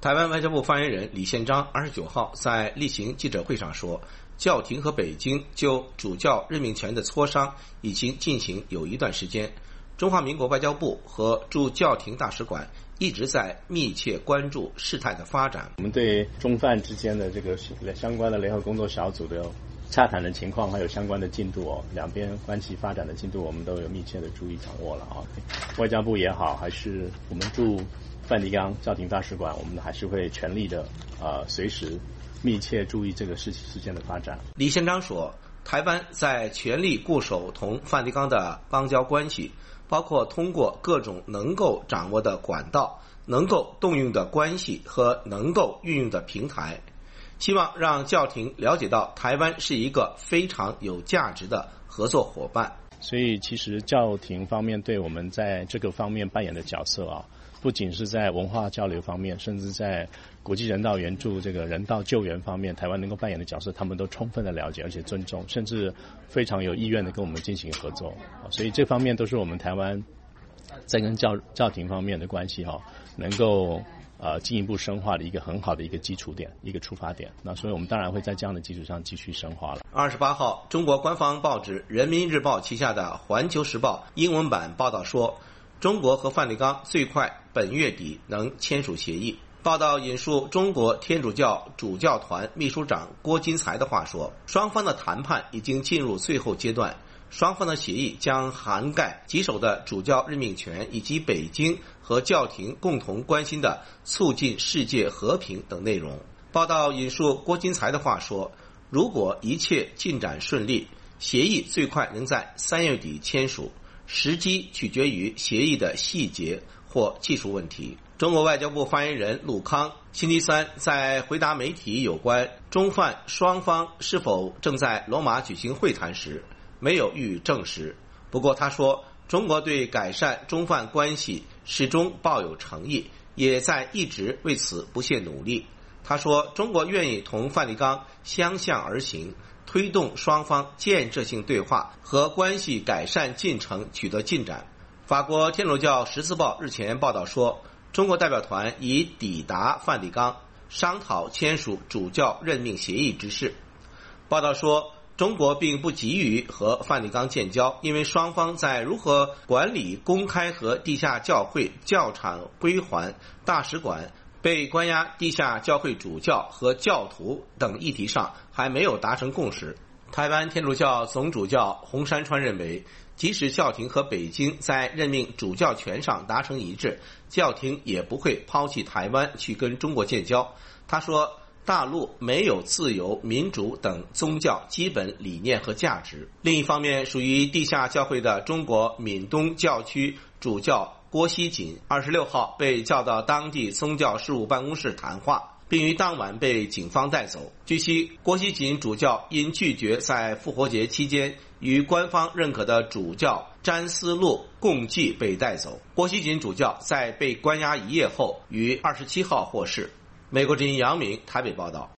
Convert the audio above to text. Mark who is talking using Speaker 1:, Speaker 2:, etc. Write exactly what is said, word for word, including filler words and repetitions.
Speaker 1: 台湾外交部发言人李宪章二十九号在例行记者会上说，教廷和北京就主教任命权的磋商已经进行有一段时间，中华民国外交部和驻教廷大使馆一直在密切关注事态的发展。
Speaker 2: 我们对中梵之间的这个相关的联合工作小组的洽谈的情况还有相关的进度哦，两边关系发展的进度我们都有密切的注意掌握了啊。外交部也好，还是我们驻梵蒂冈教廷大使馆，我们还是会全力的呃随时密切注意这个事事件的发展。
Speaker 1: 李宪章说，台湾在全力固守同梵蒂冈的邦交关系，包括通过各种能够掌握的管道、能够动用的关系和能够运用的平台，希望让教廷了解到台湾是一个非常有价值的合作伙伴。
Speaker 2: 所以其实教廷方面对我们在这个方面扮演的角色啊，不仅是在文化交流方面，甚至在国际人道援助这个人道救援方面，台湾能够扮演的角色他们都充分的了解而且尊重，甚至非常有意愿的跟我们进行合作。所以这方面都是我们台湾在跟教教廷方面的关系哈，能够呃进一步深化的一个很好的一个基础点，一个出发点。那所以我们当然会在这样的基础上继续深化了。
Speaker 1: 二十八号，中国官方报纸《人民日报》旗下的《环球时报》英文版报道说，中国和梵蒂冈最快本月底能签署协议。报道引述中国天主教主教团秘书长郭金才的话说，双方的谈判已经进入最后阶段，双方的协议将涵盖棘手的主教任命权以及北京和教廷共同关心的促进世界和平等内容。报道引述郭金才的话说，如果一切进展顺利，协议最快能在三月底签署，时机取决于协议的细节或技术问题。中国外交部发言人陆康星期三在回答媒体有关中梵双方是否正在罗马举行会谈时，没有予以证实。不过他说，中国对改善中梵关系始终抱有诚意，也在一直为此不懈努力。他说，中国愿意同梵蒂冈相向而行，推动双方建设性对话和关系改善进程取得进展。法国天主教十字报日前报道说，中国代表团已抵达梵蒂冈，商讨签署主教任命协议之事。报道说，中国并不急于和梵蒂冈建交，因为双方在如何管理公开和地下教会、教场归还、大使馆、被关押地下教会主教和教徒等议题上还没有达成共识。台湾天主教总主教洪山川认为，即使教廷和北京在任命主教权上达成一致，教廷也不会抛弃台湾去跟中国建交。他说，大陆没有自由、民主等宗教基本理念和价值。另一方面，属于地下教会的中国闽东教区主教郭熙锦二十六号被叫到当地宗教事务办公室谈话，并于当晚被警方带走。据悉，郭熙锦主教因拒绝在复活节期间与官方认可的主教詹思路共祭被带走。郭熙锦主教在被关押一夜后于二十七号获释。美国之音杨明台北报道。